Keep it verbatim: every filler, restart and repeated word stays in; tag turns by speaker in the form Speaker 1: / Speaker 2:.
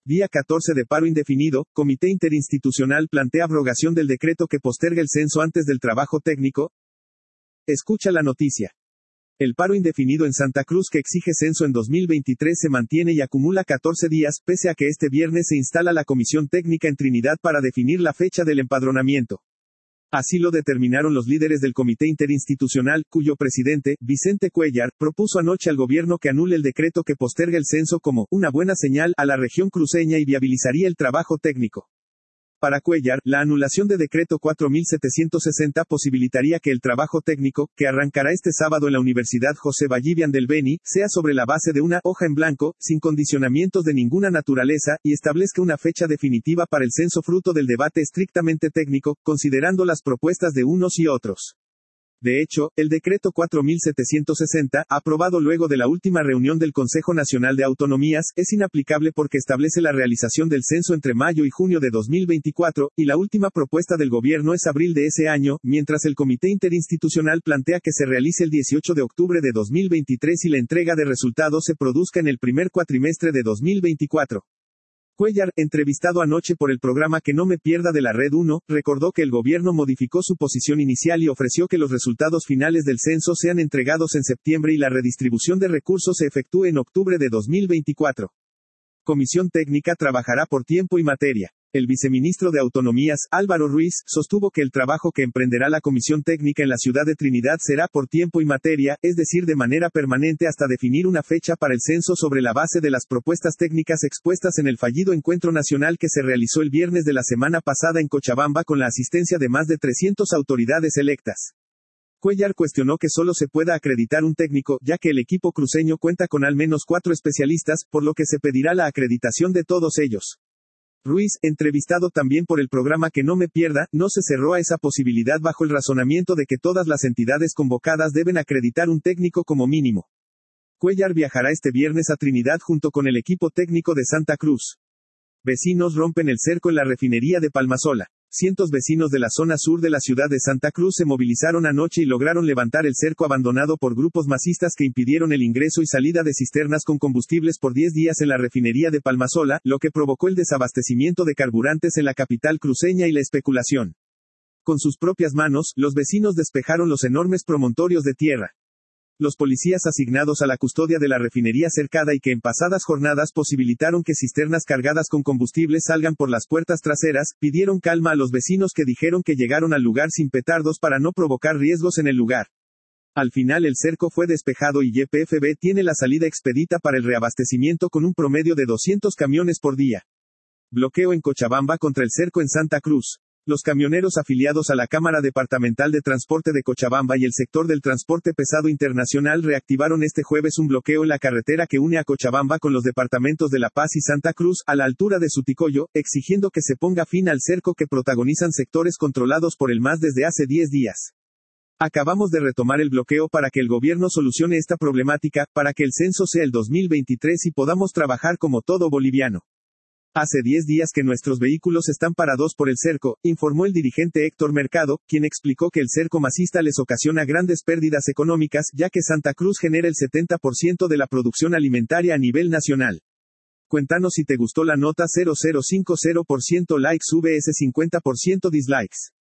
Speaker 1: Día catorce de paro indefinido, Comité Interinstitucional plantea abrogación del decreto que posterga el censo antes del trabajo técnico. Escucha la noticia. El paro indefinido en Santa Cruz que exige censo en dos mil veintitrés se mantiene y acumula catorce días, pese a que este viernes se instala la Comisión Técnica en Trinidad para definir la fecha del empadronamiento. Así lo determinaron los líderes del Comité Interinstitucional, cuyo presidente, Vicente Cuéllar, propuso anoche al gobierno que anule el decreto que posterga el censo como una buena señal a la región cruceña y viabilizaría el trabajo técnico. Para Cuéllar, la anulación de decreto cuatro mil setecientos sesenta posibilitaría que el trabajo técnico, que arrancará este sábado en la Universidad José Vallivian del Beni, sea sobre la base de una hoja en blanco, sin condicionamientos de ninguna naturaleza, y establezca una fecha definitiva para el censo fruto del debate estrictamente técnico, considerando las propuestas de unos y otros. De hecho, el decreto cuatro mil setecientos sesenta, aprobado luego de la última reunión del Consejo Nacional de Autonomías, es inaplicable porque establece la realización del censo entre mayo y junio de dos mil veinticuatro, y la última propuesta del gobierno es abril de ese año, mientras el Comité Interinstitucional plantea que se realice el dieciocho de octubre de dos mil veintitrés y la entrega de resultados se produzca en el primer cuatrimestre de dos mil veinticuatro. Cuéllar, entrevistado anoche por el programa Que no me pierda de la Red uno, recordó que el gobierno modificó su posición inicial y ofreció que los resultados finales del censo sean entregados en septiembre y la redistribución de recursos se efectúe en octubre de dos mil veinticuatro. Comisión Técnica trabajará por tiempo y materia. El viceministro de Autonomías, Álvaro Ruiz, sostuvo que el trabajo que emprenderá la Comisión Técnica en la ciudad de Trinidad será por tiempo y materia, es decir, de manera permanente hasta definir una fecha para el censo sobre la base de las propuestas técnicas expuestas en el fallido encuentro nacional que se realizó el viernes de la semana pasada en Cochabamba con la asistencia de más de trescientas autoridades electas. Cuéllar cuestionó que solo se pueda acreditar un técnico, ya que el equipo cruceño cuenta con al menos cuatro especialistas, por lo que se pedirá la acreditación de todos ellos. Ruiz, entrevistado también por el programa Que no me pierda, no se cerró a esa posibilidad bajo el razonamiento de que todas las entidades convocadas deben acreditar un técnico como mínimo. Cuéllar viajará este viernes a Trinidad junto con el equipo técnico de Santa Cruz. Vecinos rompen el cerco en la refinería de Palmasola. Cientos vecinos de la zona sur de la ciudad de Santa Cruz se movilizaron anoche y lograron levantar el cerco abandonado por grupos masistas que impidieron el ingreso y salida de cisternas con combustibles por diez días en la refinería de Palmasola, lo que provocó el desabastecimiento de carburantes en la capital cruceña y la especulación. Con sus propias manos, los vecinos despejaron los enormes promontorios de tierra. Los policías asignados a la custodia de la refinería cercada y que en pasadas jornadas posibilitaron que cisternas cargadas con combustible salgan por las puertas traseras, pidieron calma a los vecinos que dijeron que llegaron al lugar sin petardos para no provocar riesgos en el lugar. Al final el cerco fue despejado y Y P F B tiene la salida expedita para el reabastecimiento con un promedio de doscientos camiones por día. Bloqueo en Cochabamba contra el cerco en Santa Cruz. Los camioneros afiliados a la Cámara Departamental de Transporte de Cochabamba y el sector del transporte pesado internacional reactivaron este jueves un bloqueo en la carretera que une a Cochabamba con los departamentos de La Paz y Santa Cruz, a la altura de Suticoyo, exigiendo que se ponga fin al cerco que protagonizan sectores controlados por el M A S desde hace diez días. Acabamos de retomar el bloqueo para que el gobierno solucione esta problemática, para que el censo sea el dos mil veintitrés y podamos trabajar como todo boliviano. Hace diez días que nuestros vehículos están parados por el cerco, informó el dirigente Héctor Mercado, quien explicó que el cerco masista les ocasiona grandes pérdidas económicas, ya que Santa Cruz genera el setenta por ciento de la producción alimentaria a nivel nacional. Cuéntanos si te gustó la nota. Cero cero cinco cero por ciento likes vs cincuenta por ciento dislikes.